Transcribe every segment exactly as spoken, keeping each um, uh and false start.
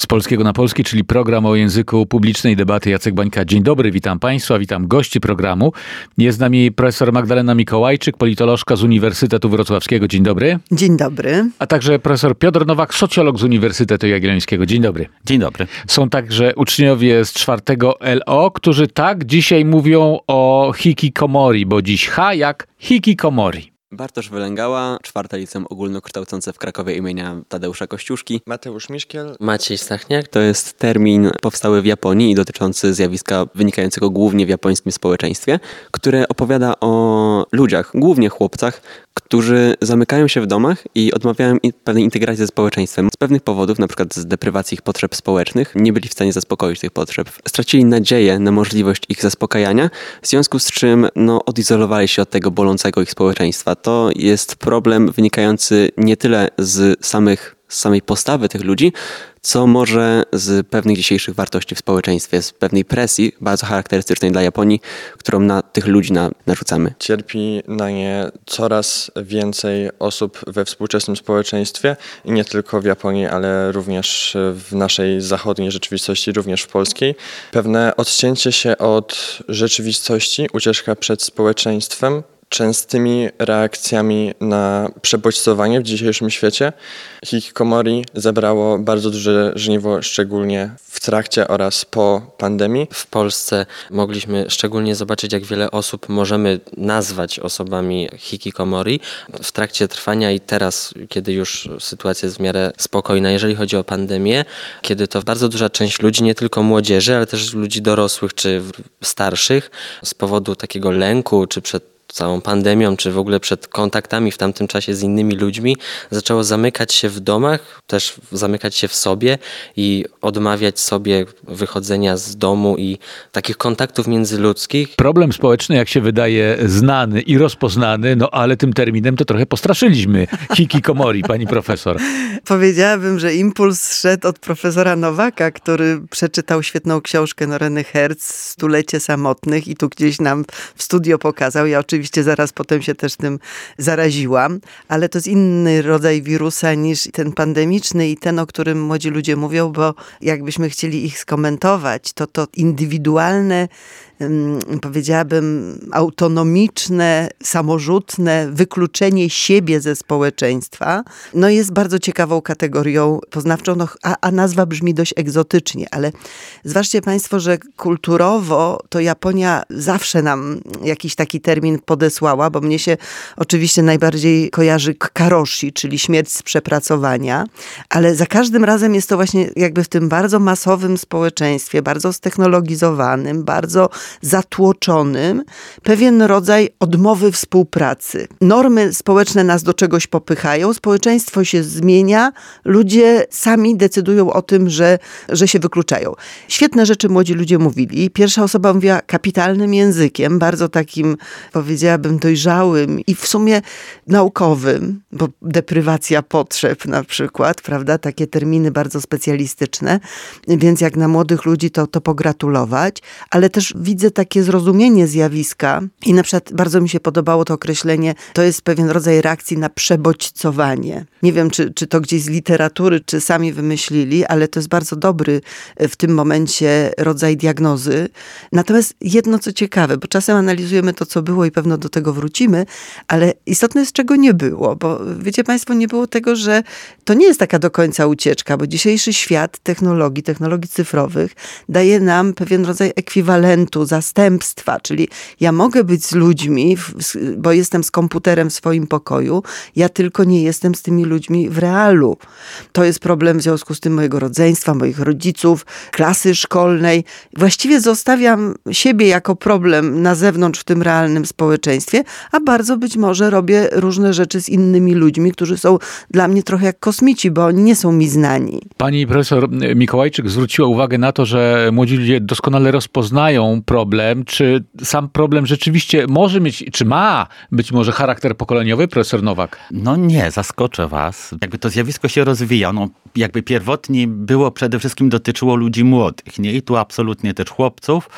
Polskiego na Polski, czyli program o języku publicznej debaty. Jacek Bańka. Dzień dobry, witam Państwa, witam gości programu. Jest z nami profesor Magdalena Mikołajczyk, politolożka z Uniwersytetu Wrocławskiego. Dzień dobry. Dzień dobry. A także profesor Piotr Nowak, socjolog z Uniwersytetu Jagiellońskiego. Dzień dobry. Dzień dobry. Są także uczniowie z czwartego L O, którzy tak dzisiaj mówią o hikikomori, bo dziś H jak hikikomori. Bartosz Wylęgała, czwarte liceum ogólnokształcące w Krakowie imienia Tadeusza Kościuszki. Mateusz Miszkiel. Maciej Stachniak. To jest termin powstały w Japonii i dotyczący zjawiska wynikającego głównie w japońskim społeczeństwie, które opowiada o ludziach, głównie chłopcach, którzy zamykają się w domach i odmawiają pewnej integracji ze społeczeństwem. Z pewnych powodów, na przykład z deprywacji ich potrzeb społecznych, nie byli w stanie zaspokoić tych potrzeb. Stracili nadzieję na możliwość ich zaspokajania, w związku z czym no, odizolowali się od tego bolącego ich społeczeństwa. To jest problem wynikający nie tyle z samych z samej postawy tych ludzi, co może z pewnych dzisiejszych wartości w społeczeństwie, z pewnej presji bardzo charakterystycznej dla Japonii, którą na tych ludzi na, narzucamy. Cierpi na nie coraz więcej osób we współczesnym społeczeństwie i nie tylko w Japonii, ale również w naszej zachodniej rzeczywistości, również w polskiej. Pewne odcięcie się od rzeczywistości, ucieczka przed społeczeństwem, częstymi reakcjami na przebodźcowanie w dzisiejszym świecie. Hikikomori zebrało bardzo duże żniwo, szczególnie w trakcie oraz po pandemii. W Polsce mogliśmy szczególnie zobaczyć, jak wiele osób możemy nazwać osobami hikikomori w trakcie trwania i teraz, kiedy już sytuacja jest w miarę spokojna, jeżeli chodzi o pandemię, kiedy to bardzo duża część ludzi, nie tylko młodzieży, ale też ludzi dorosłych czy starszych, z powodu takiego lęku czy przed całą pandemią, czy w ogóle przed kontaktami w tamtym czasie z innymi ludźmi, zaczęło zamykać się w domach, też zamykać się w sobie i odmawiać sobie wychodzenia z domu i takich kontaktów międzyludzkich. Problem społeczny, jak się wydaje, znany i rozpoznany, no ale tym terminem to trochę postraszyliśmy hikikomori, pani profesor. Powiedziałabym, że impuls szedł od profesora Nowaka, który przeczytał świetną książkę Noreny Herz, Stulecie samotnych i tu gdzieś nam w studio pokazał. Ja oczywiście Oczywiście zaraz potem się też tym zaraziłam, ale to jest inny rodzaj wirusa niż ten pandemiczny i ten, o którym młodzi ludzie mówią, bo jakbyśmy chcieli ich skomentować, to to indywidualne, powiedziałabym, autonomiczne, samorzutne wykluczenie siebie ze społeczeństwa, no jest bardzo ciekawą kategorią poznawczą, no, a, a nazwa brzmi dość egzotycznie, ale zważcie Państwo, że kulturowo to Japonia zawsze nam jakiś taki termin podesłała, bo mnie się oczywiście najbardziej kojarzy karoshi, czyli śmierć z przepracowania, ale za każdym razem jest to właśnie jakby w tym bardzo masowym społeczeństwie, bardzo ztechnologizowanym, bardzo zatłoczonym, pewien rodzaj odmowy współpracy. Normy społeczne nas do czegoś popychają, społeczeństwo się zmienia, ludzie sami decydują o tym, że, że się wykluczają. Świetne rzeczy młodzi ludzie mówili. Pierwsza osoba mówiła kapitalnym językiem, bardzo takim, powiedziałabym, dojrzałym i w sumie naukowym, bo deprywacja potrzeb na przykład, prawda, takie terminy bardzo specjalistyczne, więc jak na młodych ludzi to, to pogratulować, ale też widzę takie zrozumienie zjawiska i na przykład bardzo mi się podobało to określenie, to jest pewien rodzaj reakcji na przebodźcowanie. Nie wiem, czy, czy to gdzieś z literatury, czy sami wymyślili, ale to jest bardzo dobry w tym momencie rodzaj diagnozy. Natomiast jedno co ciekawe, bo czasem analizujemy to, co było i pewno do tego wrócimy, ale istotne jest, czego nie było, bo wiecie Państwo, nie było tego, że to nie jest taka do końca ucieczka, bo dzisiejszy świat technologii, technologii cyfrowych daje nam pewien rodzaj ekwiwalentu, zastępstwa, czyli ja mogę być z ludźmi, bo jestem z komputerem w swoim pokoju, ja tylko nie jestem z tymi ludźmi w realu. To jest problem w związku z tym mojego rodzeństwa, moich rodziców, klasy szkolnej. Właściwie zostawiam siebie jako problem na zewnątrz w tym realnym społeczeństwie, a bardzo być może robię różne rzeczy z innymi ludźmi, którzy są dla mnie trochę jak kosmici, bo oni nie są mi znani. Pani profesor Mikołajczyk zwróciła uwagę na to, że młodzi ludzie doskonale rozpoznają problem. Czy sam problem rzeczywiście może mieć, czy ma być może charakter pokoleniowy, profesor Nowak? No nie, zaskoczę was. Jakby to zjawisko się rozwija. No, jakby pierwotnie było przede wszystkim dotyczyło ludzi młodych, nie? I tu absolutnie też chłopców,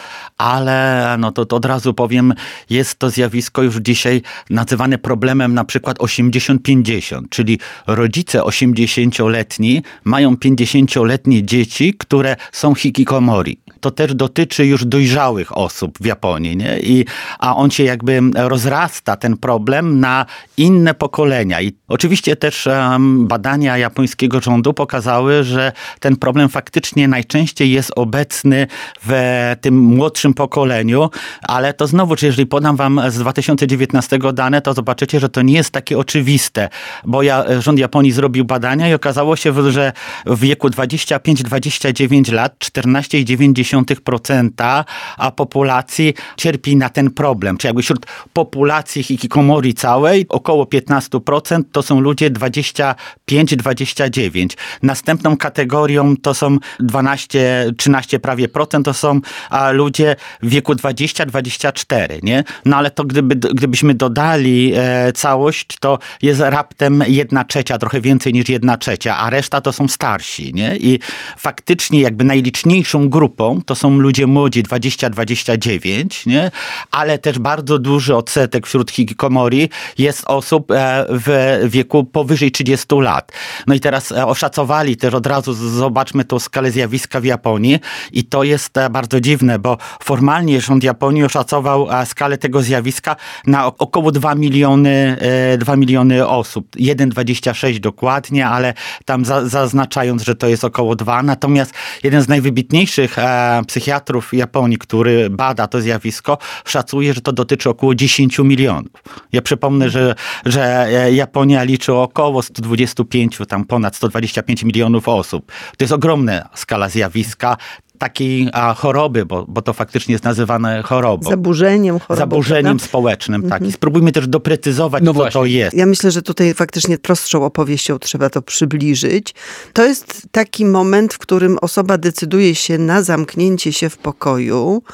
ale no to, to od razu powiem, jest to zjawisko już dzisiaj nazywane problemem na przykład osiemdziesiąt pięćdziesiąt, czyli rodzice osiemdziesięcioletni mają pięćdziesięcioletnie dzieci, które są hikikomori. To też dotyczy już dojrzałych osób w Japonii, nie? I, a on się jakby rozrasta, ten problem, na inne pokolenia. I oczywiście też um, badania japońskiego rządu pokazały, że ten problem faktycznie najczęściej jest obecny w tym młodszym pokoleniu, ale to znowu, czy jeżeli podam wam z dwa tysiące dziewiętnastego dane, to zobaczycie, że to nie jest takie oczywiste, bo ja, rząd Japonii zrobił badania i okazało się, że w wieku dwadzieścia pięć dwadzieścia dziewięć lat czternaście przecinek dziewięć procent a populacji cierpi na ten problem. Czyli jakby wśród populacji hikikomori całej około piętnaście procent to są ludzie dwadzieścia pięć dwadzieścia dziewięć. Następną kategorią to są dwanaście trzynaście prawie procent, to są a, ludzie w wieku dwadzieścia dwadzieścia cztery, nie? No ale to gdyby, gdybyśmy dodali e, całość, to jest raptem jedna trzecia, trochę więcej niż jedna trzecia, a reszta to są starsi, nie? I faktycznie jakby najliczniejszą grupą to są ludzie młodzi dwadzieścia dwadzieścia dziewięć, nie? Ale też bardzo duży odsetek wśród hikikomori jest osób e, w wieku powyżej trzydziestu lat. No i teraz e, oszacowali też od razu, zobaczmy tą skalę zjawiska w Japonii i to jest e, bardzo dziwne, bo formalnie rząd Japonii oszacował e, skalę tego zjawiska na o, około dwa miliony, e, dwa miliony osób. jeden przecinek dwadzieścia sześć dokładnie, ale tam za, zaznaczając, że to jest około dwa. Natomiast jeden z najwybitniejszych e, psychiatrów Japonii, który bada to zjawisko, szacuje, że to dotyczy około dziesięć milionów. Ja przypomnę, że, że Japonia liczy około sto dwadzieścia pięć, tam ponad sto dwadzieścia pięć milionów osób. To jest ogromna skala zjawiska takiej a, choroby, bo, bo to faktycznie jest nazywane chorobą. Zaburzeniem chorobą. Zaburzeniem prawda? społecznym, tak. Mhm. I spróbujmy też doprecyzować, No co właśnie. to jest. Ja myślę, że tutaj faktycznie prostszą opowieścią trzeba to przybliżyć. To jest taki moment, w którym osoba decyduje się na zamknięcie się w pokoju,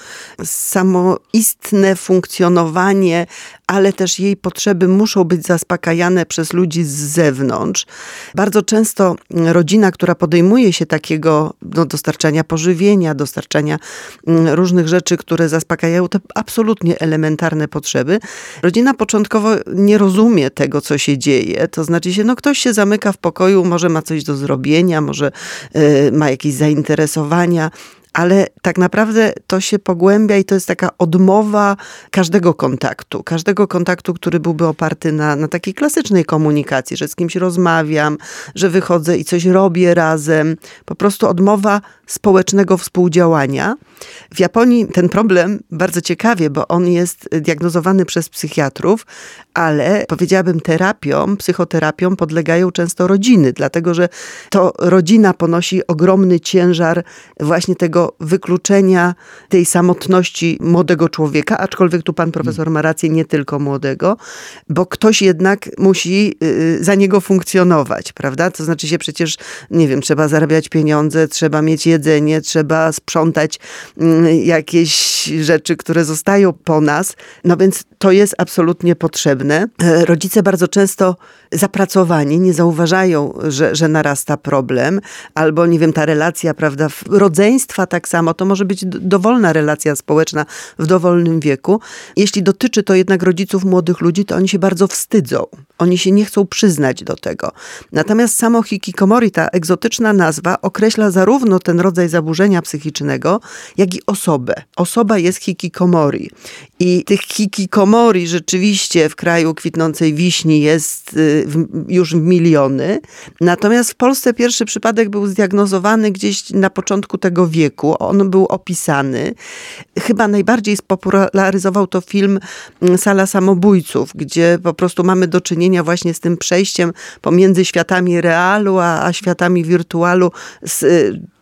samoistne funkcjonowanie, ale też jej potrzeby muszą być zaspokajane przez ludzi z zewnątrz. Bardzo często rodzina, która podejmuje się takiego no, dostarczania pożywienia, dostarczania różnych rzeczy, które zaspokajają te absolutnie elementarne potrzeby. Rodzina początkowo nie rozumie tego, co się dzieje. To znaczy się, no ktoś się zamyka w pokoju, może ma coś do zrobienia, może y, ma jakieś zainteresowania, ale tak naprawdę to się pogłębia i to jest taka odmowa każdego kontaktu. Każdego kontaktu, który byłby oparty na, na takiej klasycznej komunikacji, że z kimś rozmawiam, że wychodzę i coś robię razem. Po prostu odmowa społecznego współdziałania. W Japonii ten problem bardzo ciekawie, bo on jest diagnozowany przez psychiatrów, ale powiedziałabym terapią, psychoterapią podlegają często rodziny, dlatego że to rodzina ponosi ogromny ciężar właśnie tego wykluczenia, tej samotności młodego człowieka, aczkolwiek tu pan profesor ma rację, nie tylko młodego, bo ktoś jednak musi y, za niego funkcjonować, prawda? To znaczy się przecież, nie wiem, trzeba zarabiać pieniądze, trzeba mieć jedzenie, trzeba sprzątać y, jakieś rzeczy, które zostają po nas, no więc to jest absolutnie potrzebne. E, rodzice bardzo często zapracowani nie zauważają, że, że narasta problem, albo nie wiem, ta relacja, prawda, rodzeństwa tak samo, to może być dowolna relacja społeczna w dowolnym wieku. Jeśli dotyczy to jednak rodziców młodych ludzi, to oni się bardzo wstydzą. Oni się nie chcą przyznać do tego. Natomiast samo hikikomori, ta egzotyczna nazwa, określa zarówno ten rodzaj zaburzenia psychicznego, jak i osobę. Osoba jest hikikomori. I tych hikikomori rzeczywiście w kraju kwitnącej wiśni jest w, już miliony. Natomiast w Polsce pierwszy przypadek był zdiagnozowany gdzieś na początku tego wieku. On był opisany. Chyba najbardziej spopularyzował to film Sala samobójców, gdzie po prostu mamy do czynienia właśnie z tym przejściem pomiędzy światami realu, a, a światami wirtualu, z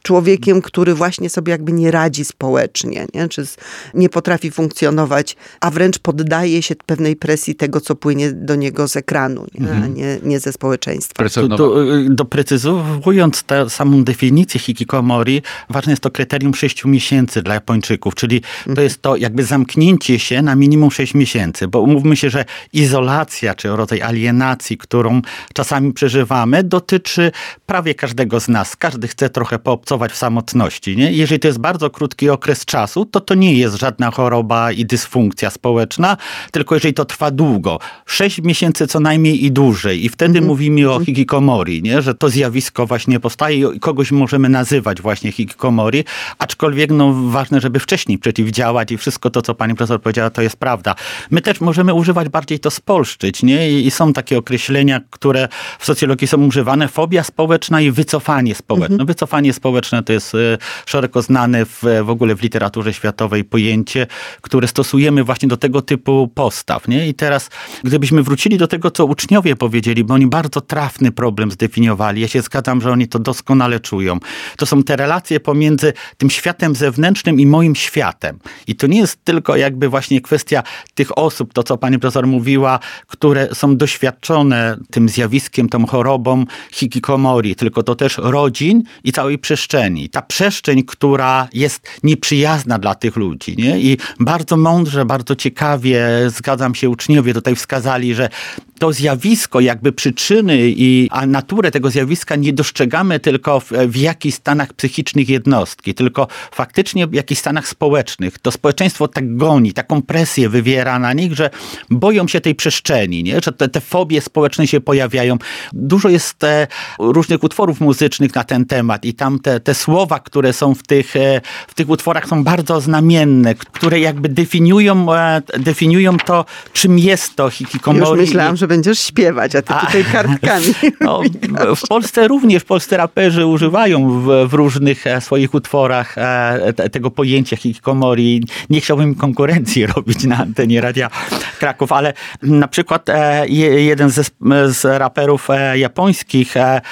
człowiekiem, który właśnie sobie jakby nie radzi społecznie, nie? Czy nie potrafi funkcjonować, a wręcz poddaje się pewnej presji tego, co płynie do niego z ekranu, nie? A nie, nie ze społeczeństwa. Tu, tu, doprecyzowując tę samą definicję hikikomori, ważne jest to kryterium sześciu miesięcy dla Japończyków, czyli to jest to jakby zamknięcie się na minimum sześć miesięcy, bo umówmy się, że izolacja, czy rodzaj alienacji, którą czasami przeżywamy, dotyczy prawie każdego z nas. Każdy chce trochę poobcować w samotności. Nie? Jeżeli to jest bardzo krótki okres czasu, to to nie jest żadna choroba i dysfunkcja społeczna, tylko jeżeli to trwa długo, sześć miesięcy co najmniej i dłużej. I wtedy mm-hmm. mówimy o hikikomori, nie? Że to zjawisko właśnie powstaje i kogoś możemy nazywać właśnie hikikomori, aczkolwiek no, ważne, żeby wcześniej przeciwdziałać i wszystko to, co pani profesor powiedziała, to jest prawda. My też możemy używać bardziej to spolszczyć, nie? I, i są takie określenia, które w socjologii są używane, fobia społeczna i wycofanie społeczne. Mm-hmm. Wycofanie społeczne to jest y, szeroko znane w, w ogóle w literaturze światowej pojęcie, które stosujemy właśnie do tego typu postaw, nie? I teraz, gdybyśmy wrócili do tego, co uczniowie powiedzieli, bo oni bardzo trafny problem zdefiniowali. Ja się zgadzam, że oni to doskonale czują. To są te relacje pomiędzy tym światem zewnętrznym i moim światem. I to nie jest tylko jakby właśnie kwestia tych osób, to co pani profesor mówiła, które są doświadczone tym zjawiskiem, tą chorobą hikikomori, tylko to też rodzin i całej przestrzeni. Ta przestrzeń, która jest nieprzyjazna dla tych ludzi, nie? I bardzo mądrze, bardzo ciekawie, zgadzam się, uczniowie tutaj wskazali, że to zjawisko, jakby przyczyny i a naturę tego zjawiska nie dostrzegamy tylko w, w jakichś stanach psychicznych jednostki, tylko faktycznie w jakichś stanach społecznych. To społeczeństwo tak goni, taką presję wywiera na nich, że boją się tej przestrzeni, nie? Że te, te fobie społeczne się pojawiają. Dużo jest te, różnych utworów muzycznych na ten temat i tam te, te słowa, które są w tych, w tych utworach są bardzo znamienne, które jakby definiują, definiują to, czym jest to hikikomori. Już myślałam, że będziesz śpiewać, a ty a, tutaj kartkami. No, w Polsce również, polscy raperzy używają w, w różnych swoich utworach te, tego pojęcia hikikomori. Nie chciałbym konkurencji robić na antenie Radia Kraków, ale na przykład jeden ze, z raperów japońskich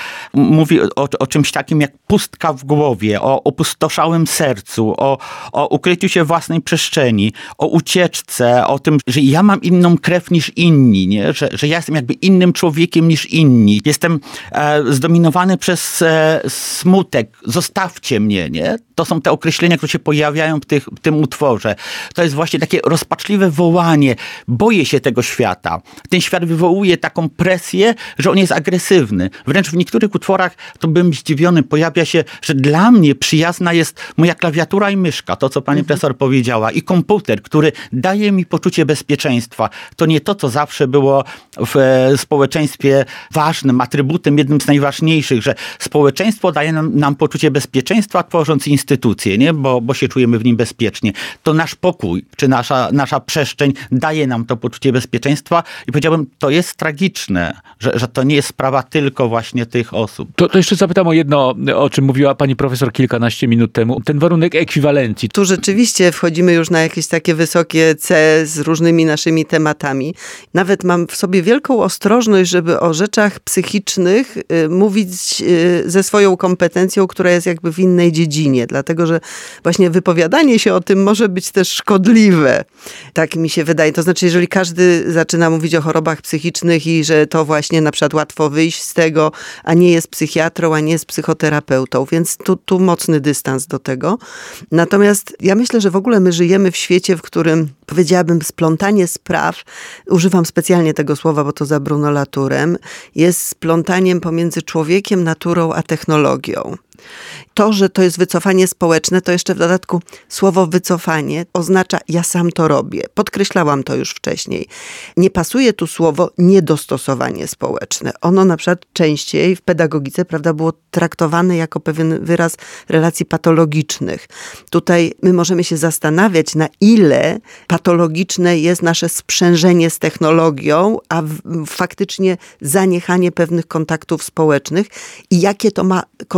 mówi o, o czymś takim jak pustka w głowie, o opustoszałym sercu, o, o ukryciu się własnej przestrzeni, o ucieczce, o tym, że ja mam inną krew niż inni, nie? Że, że ja jestem jakby innym człowiekiem niż inni. Jestem e, zdominowany przez e, smutek. Zostawcie mnie, nie? To są te określenia, które się pojawiają w, tych, w tym utworze. To jest właśnie takie rozpaczliwe wołanie. Boję się tego świata. Ten świat wywołuje taką presję, że on jest agresywny. Wręcz w niektórych utworach, to byłem zdziwiony, pojawia się, że dla mnie przyjazna jest moja klawiatura i myszka, to co pani mhm. profesor powiedziała, i komputer, który daje mi poczucie bezpieczeństwa. To nie to, co zawsze było w społeczeństwie ważnym, atrybutem, jednym z najważniejszych, że społeczeństwo daje nam, nam poczucie bezpieczeństwa, tworząc instytucje, nie? Bo, bo się czujemy w nim bezpiecznie. To nasz pokój, czy nasza, nasza przestrzeń daje nam to poczucie bezpieczeństwa i powiedziałbym, to jest tragiczne, że, że to nie jest sprawa tylko właśnie tych osób. To, to jeszcze zapytam o jedno, o czym mówiła pani profesor kilkanaście minut temu. Ten warunek ekwiwalencji. Tu rzeczywiście wchodzimy już na jakieś takie wysokie C z różnymi naszymi tematami. Nawet mam w sobie wielką ostrożność, żeby o rzeczach psychicznych y, mówić y, ze swoją kompetencją, która jest jakby w innej dziedzinie. Dlatego, że właśnie wypowiadanie się o tym może być też szkodliwe. Tak mi się wydaje. To znaczy, jeżeli każdy zaczyna mówić o chorobach psychicznych i że to właśnie na przykład łatwo wyjść z tego, a nie jest psychiatrą, a nie jest psychoterapeutą. Więc tu, tu mocny dystans do tego. Natomiast ja myślę, że w ogóle my żyjemy w świecie, w którym powiedziałabym splątanie spraw, używam specjalnie tego słowa, bo to za Bruno Latourem, jest splątaniem pomiędzy człowiekiem, naturą a technologią. To, że to jest wycofanie społeczne, to jeszcze w dodatku słowo wycofanie oznacza ja sam to robię. Podkreślałam to już wcześniej. Nie pasuje tu słowo niedostosowanie społeczne. Ono na przykład częściej w pedagogice, prawda, było traktowane jako pewien wyraz relacji patologicznych. Tutaj my możemy się zastanawiać, na ile patologiczne jest nasze sprzężenie z technologią, a w, faktycznie zaniechanie pewnych kontaktów społecznych i jakie to ma konsekwencje.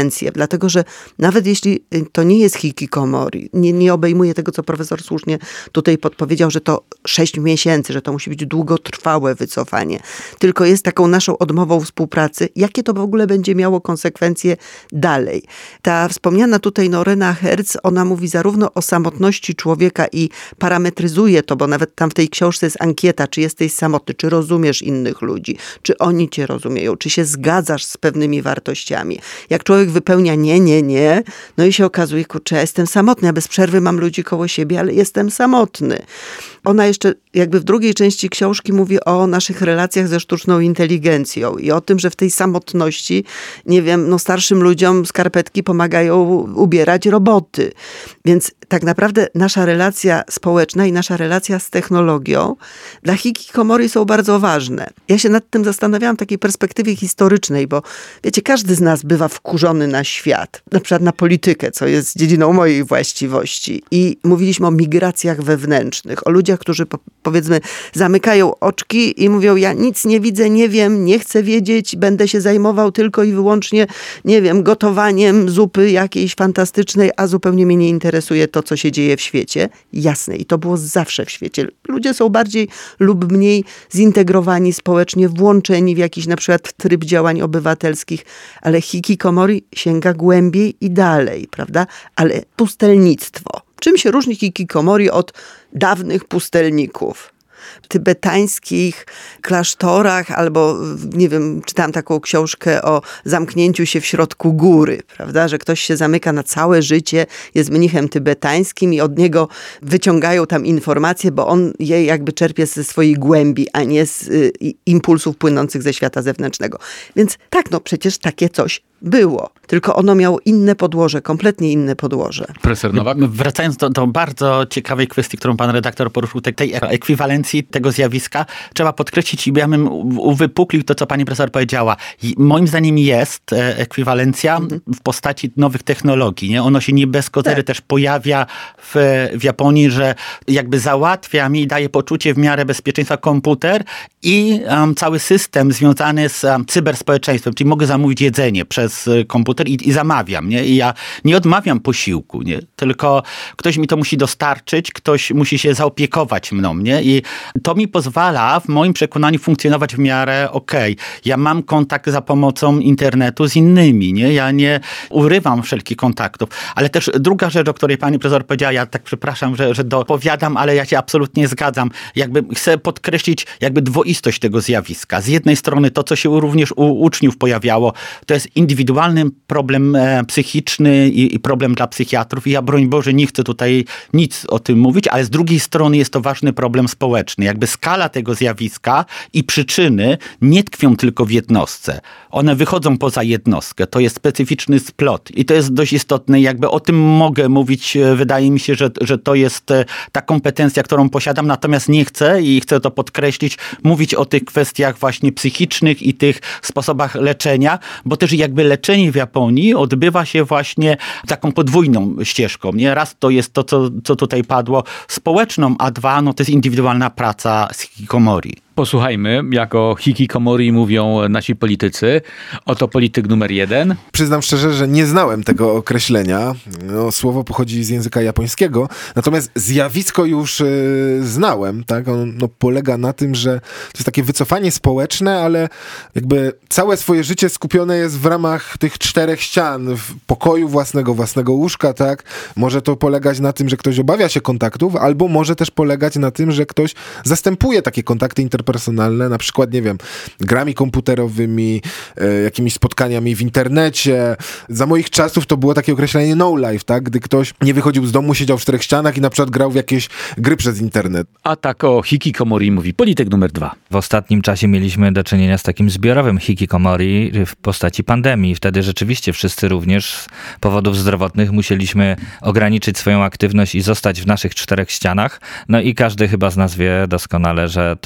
konsekwencje, dlatego że nawet jeśli to nie jest hikikomori, nie, nie obejmuje tego, co profesor słusznie tutaj podpowiedział, że to sześć miesięcy, że to musi być długotrwałe wycofanie, tylko jest taką naszą odmową współpracy, jakie to w ogóle będzie miało konsekwencje dalej. Ta wspomniana tutaj Norena Herz, ona mówi zarówno o samotności człowieka i parametryzuje to, bo nawet tam w tej książce jest ankieta, czy jesteś samotny, czy rozumiesz innych ludzi, czy oni cię rozumieją, czy się zgadzasz z pewnymi wartościami. Jak człowiek wypełnia nie, nie, nie, no i się okazuje, kurczę, ja jestem samotny, ja bez przerwy mam ludzi koło siebie, ale jestem samotny. Ona jeszcze jakby w drugiej części książki mówi o naszych relacjach ze sztuczną inteligencją i o tym, że w tej samotności, nie wiem, no starszym ludziom skarpetki pomagają ubierać roboty. Więc tak naprawdę nasza relacja społeczna i nasza relacja z technologią dla hikikomori są bardzo ważne. Ja się nad tym zastanawiałam w takiej perspektywie historycznej, bo wiecie, każdy z nas bywa wkurzony na świat, na przykład na politykę, co jest dziedziną mojej właściwości. I mówiliśmy o migracjach wewnętrznych, o ludziach, którzy po, powiedzmy zamykają oczki i mówią, ja nic nie widzę, nie wiem, nie chcę wiedzieć, będę się zajmował tylko i wyłącznie, nie wiem, gotowaniem zupy jakiejś fantastycznej, a zupełnie mnie nie interesuje to, co się dzieje w świecie. Jasne, i to było zawsze w świecie. Ludzie są bardziej lub mniej zintegrowani społecznie, włączeni w jakiś na przykład tryb działań obywatelskich, ale hikikomori sięga głębiej i dalej, prawda? Ale pustelnictwo. Czym się różni hikikomori od dawnych pustelników? W tybetańskich klasztorach albo, nie wiem, czytałam taką książkę o zamknięciu się w środku góry, prawda, że ktoś się zamyka na całe życie, jest mnichem tybetańskim i od niego wyciągają tam informacje, bo on je jakby czerpie ze swojej głębi, a nie z y, impulsów płynących ze świata zewnętrznego. Więc tak, no przecież takie coś było. Tylko ono miało inne podłoże, kompletnie inne podłoże. Profesor Nowak? Wracając do, do bardzo ciekawej kwestii, którą pan redaktor poruszył, tej, tej ekwiwalencji tego zjawiska, trzeba podkreślić i ja bym uwypuklił to, co pani profesor powiedziała. I moim zdaniem jest ekwiwalencja mhm. w postaci nowych technologii. Nie? Ono się nie bez kozery tak. też pojawia w, w Japonii, że jakby załatwia mi i daje poczucie w miarę bezpieczeństwa komputer i um, cały system związany z um, cyberspołeczeństwem, czyli mogę zamówić jedzenie przez komputer i, i zamawiam, nie? I ja nie odmawiam posiłku, nie? Tylko ktoś mi to musi dostarczyć, ktoś musi się zaopiekować mną, nie? I to mi pozwala w moim przekonaniu funkcjonować w miarę okej. Okay. Ja mam kontakt za pomocą internetu z innymi, nie? Ja nie urywam wszelkich kontaktów. Ale też druga rzecz, o której pani profesor powiedziała, ja tak przepraszam, że, że dopowiadam, ale ja się absolutnie zgadzam. Jakby chcę podkreślić jakby dwoistość tego zjawiska. Z jednej strony to, co się również u uczniów pojawiało, to jest indywidualny problem e, psychiczny i, i problem dla psychiatrów. I ja, broń Boże, nie chcę tutaj nic o tym mówić, ale z drugiej strony jest to ważny problem społeczny. Jakby skala tego zjawiska i przyczyny nie tkwią tylko w jednostce. One wychodzą poza jednostkę. To jest specyficzny splot. I to jest dość istotne. Jakby o tym mogę mówić. Wydaje mi się, że, że to jest ta kompetencja, którą posiadam. Natomiast nie chcę i chcę to podkreślić, mówić o tych kwestiach właśnie psychicznych i tych sposobach leczenia, bo też jakby leczenie w Japonii odbywa się właśnie taką podwójną ścieżką. Nie? Raz to jest to, co, co tutaj padło, społeczną, a dwa, no to jest indywidualna praca z hikikomori. Posłuchajmy, jak o hikikomori mówią nasi politycy. Oto polityk numer jeden. Przyznam szczerze, że nie znałem tego określenia. No, słowo pochodzi z języka japońskiego, natomiast zjawisko już y, znałem. Tak? On no, polega na tym, że to jest takie wycofanie społeczne, ale jakby całe swoje życie skupione jest w ramach tych czterech ścian, w pokoju własnego, własnego łóżka. Tak? Może to polegać na tym, że ktoś obawia się kontaktów, albo może też polegać na tym, że ktoś zastępuje takie kontakty interpersonalne personalne, na przykład, nie wiem, grami komputerowymi, e, jakimiś spotkaniami w internecie. Za moich czasów to było takie określenie no life, tak? Gdy ktoś nie wychodził z domu, siedział w czterech ścianach i na przykład grał w jakieś gry przez internet. A tak o hikikomori mówi polityk numer dwa. W ostatnim czasie mieliśmy do czynienia z takim zbiorowym hikikomori w postaci pandemii. Wtedy rzeczywiście wszyscy również z powodów zdrowotnych musieliśmy ograniczyć swoją aktywność i zostać w naszych czterech ścianach. No i każdy chyba z nas wie doskonale, że to nie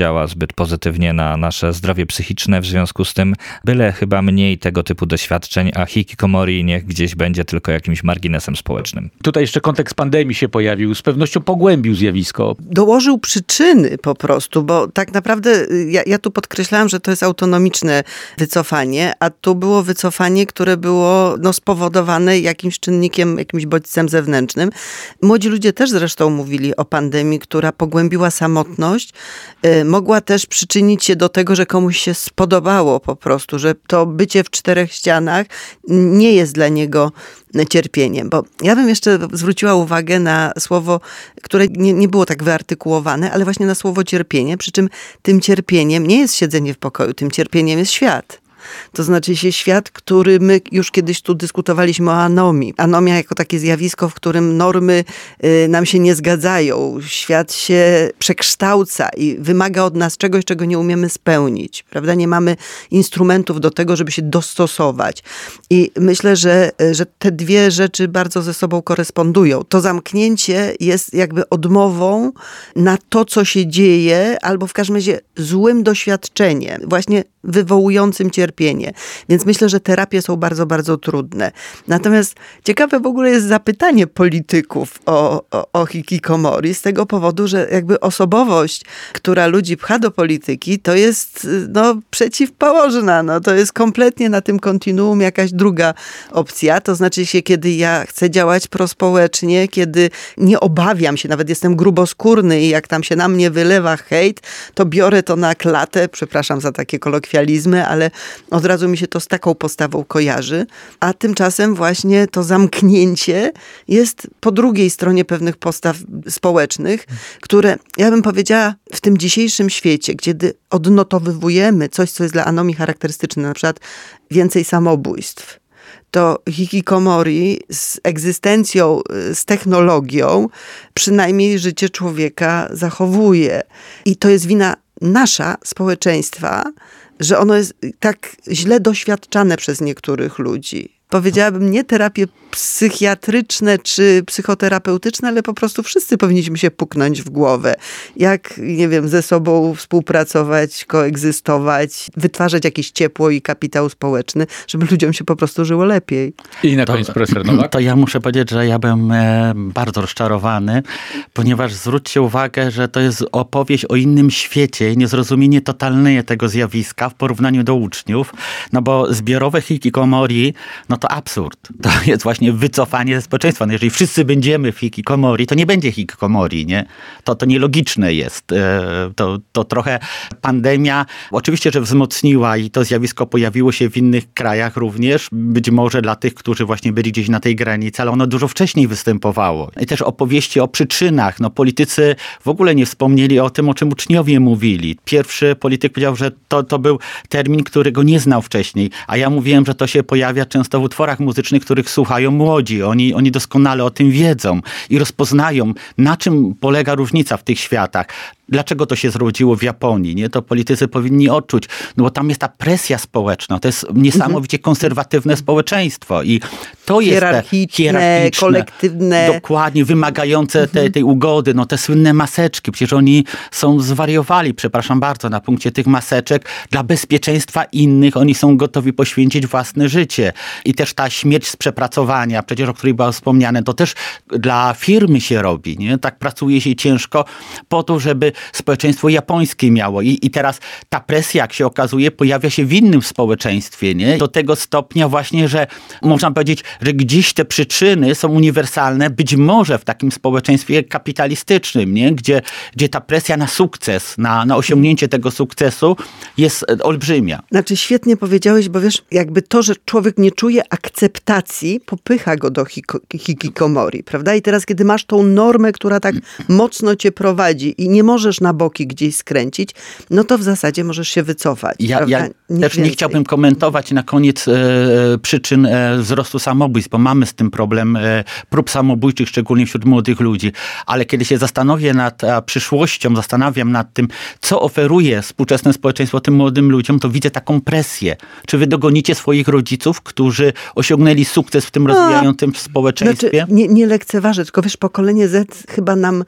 działa zbyt pozytywnie na nasze zdrowie psychiczne, w związku z tym byle chyba mniej tego typu doświadczeń, a hikikomori niech gdzieś będzie tylko jakimś marginesem społecznym. Tutaj jeszcze kontekst pandemii się pojawił, z pewnością pogłębił zjawisko. Dołożył przyczyny po prostu, bo tak naprawdę ja, ja tu podkreślałam, że to jest autonomiczne wycofanie, a tu było wycofanie, które było no, spowodowane jakimś czynnikiem, jakimś bodźcem zewnętrznym. Młodzi ludzie też zresztą mówili o pandemii, która pogłębiła samotność, y, mogła też przyczynić się do tego, że komuś się spodobało po prostu, że to bycie w czterech ścianach nie jest dla niego cierpieniem. Bo ja bym jeszcze zwróciła uwagę na słowo, które nie, nie było tak wyartykułowane, ale właśnie na słowo cierpienie, przy czym tym cierpieniem nie jest siedzenie w pokoju, tym cierpieniem jest świat. To znaczy się świat, który my już kiedyś tu dyskutowaliśmy o anomii. Anomia jako takie zjawisko, w którym normy y, nam się nie zgadzają. Świat się przekształca i wymaga od nas czegoś, czego nie umiemy spełnić. Prawda? Nie mamy instrumentów do tego, żeby się dostosować. I myślę, że, że te dwie rzeczy bardzo ze sobą korespondują. To zamknięcie jest jakby odmową na to, co się dzieje, albo w każdym razie złym doświadczeniem. Właśnie wywołującym cierpienie. Więc myślę, że terapie są bardzo, bardzo trudne. Natomiast ciekawe w ogóle jest zapytanie polityków o, o, o hikikomori z tego powodu, że jakby osobowość, która ludzi pcha do polityki, to jest no, przeciwpołożna. No, to jest kompletnie na tym kontinuum jakaś druga opcja. To znaczy się, kiedy ja chcę działać prospołecznie, kiedy nie obawiam się, nawet jestem gruboskórny i jak tam się na mnie wylewa hejt, to biorę to na klatę, przepraszam za takie kolokwializmy, ale od razu mi się to z taką postawą kojarzy, a tymczasem właśnie to zamknięcie jest po drugiej stronie pewnych postaw społecznych, które, ja bym powiedziała, w tym dzisiejszym świecie, kiedy odnotowywujemy coś, co jest dla anomii charakterystyczne, na przykład więcej samobójstw, to hikikomori z egzystencją, z technologią przynajmniej życie człowieka zachowuje. I to jest wina nasza, społeczeństwa, że ono jest tak źle doświadczane przez niektórych ludzi. Powiedziałabym nie terapie psychiatryczne czy psychoterapeutyczne, ale po prostu wszyscy powinniśmy się puknąć w głowę. Jak, nie wiem, ze sobą współpracować, koegzystować, wytwarzać jakieś ciepło i kapitał społeczny, żeby ludziom się po prostu żyło lepiej. I na koniec profesor Nowak. To ja muszę powiedzieć, że ja byłem e, bardzo rozczarowany, ponieważ zwróćcie uwagę, że to jest opowieść o innym świecie i niezrozumienie totalne tego zjawiska w porównaniu do uczniów, no bo zbiorowe hikikomori, no to absurd. To jest właśnie wycofanie ze społeczeństwa. No jeżeli wszyscy będziemy w hikikomori, to nie będzie hikikomori, nie? To, to nielogiczne jest. To, to trochę pandemia oczywiście, że wzmocniła i to zjawisko pojawiło się w innych krajach również, być może dla tych, którzy właśnie byli gdzieś na tej granicy, ale ono dużo wcześniej występowało. I też opowieści o przyczynach. No politycy w ogóle nie wspomnieli o tym, o czym uczniowie mówili. Pierwszy polityk powiedział, że to, to był termin, którego nie znał wcześniej, a ja mówiłem, że to się pojawia często w utworach muzycznych, których słuchają młodzi. Oni, oni doskonale o tym wiedzą i rozpoznają, na czym polega różnica w tych światach. Dlaczego to się zrodziło w Japonii? Nie? To politycy powinni odczuć, no bo tam jest ta presja społeczna. To jest niesamowicie konserwatywne społeczeństwo i to jest hierarchiczne, hierarchiczne, kolektywne. Dokładnie, wymagające te, tej ugody. No te słynne maseczki. Przecież oni są zwariowali, przepraszam bardzo, na punkcie tych maseczek. Dla bezpieczeństwa innych oni są gotowi poświęcić własne życie. I też ta śmierć z przepracowania, przecież o której było wspomniane, to też dla firmy się robi. Nie? Tak pracuje się ciężko po to, żeby społeczeństwo japońskie miało. I, I teraz ta presja, jak się okazuje, pojawia się w innym społeczeństwie. Nie? Do tego stopnia właśnie, że można powiedzieć, że gdzieś te przyczyny są uniwersalne, być może w takim społeczeństwie kapitalistycznym, nie? Gdzie, gdzie ta presja na sukces, na, na osiągnięcie tego sukcesu jest olbrzymia. Znaczy świetnie powiedziałeś, bo wiesz, jakby to, że człowiek nie czuje akceptacji, popycha go do hikikomori, prawda? I teraz, kiedy masz tą normę, która tak mocno cię prowadzi i nie możesz na boki gdzieś skręcić, no to w zasadzie możesz się wycofać. Ja, ja też nie chciałbym komentować na koniec e, przyczyn e, wzrostu samobójstw, bo mamy z tym problem e, prób samobójczych, szczególnie wśród młodych ludzi. Ale kiedy się zastanowię nad a, przyszłością, zastanawiam nad tym, co oferuje współczesne społeczeństwo tym młodym ludziom, to widzę taką presję. Czy wy dogonicie swoich rodziców, którzy osiągnęli sukces w tym rozwijającym społeczeństwie? Znaczy, nie, nie lekceważę, tylko wiesz, pokolenie Z chyba nam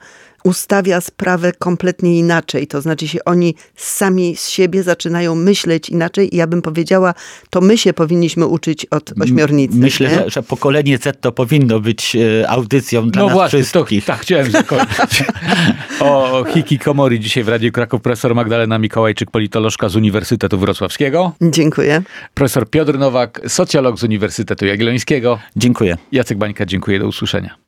ustawia sprawę kompletnie inaczej. To znaczy się oni sami z siebie zaczynają myśleć inaczej i ja bym powiedziała, to my się powinniśmy uczyć od ośmiornicy. Myślę, nie? że, że pokolenie Z to powinno być e, audycją dla No nas właśnie, to, wszystkich. tak, chciałem zakończyć. O hikikomori dzisiaj w Radiu Kraków profesor Magdalena Mikołajczyk, politolożka z Uniwersytetu Wrocławskiego. Dziękuję. Profesor Piotr Nowak, socjolog z Uniwersytetu Jagiellońskiego. Dziękuję. Jacek Bańka, dziękuję, do usłyszenia.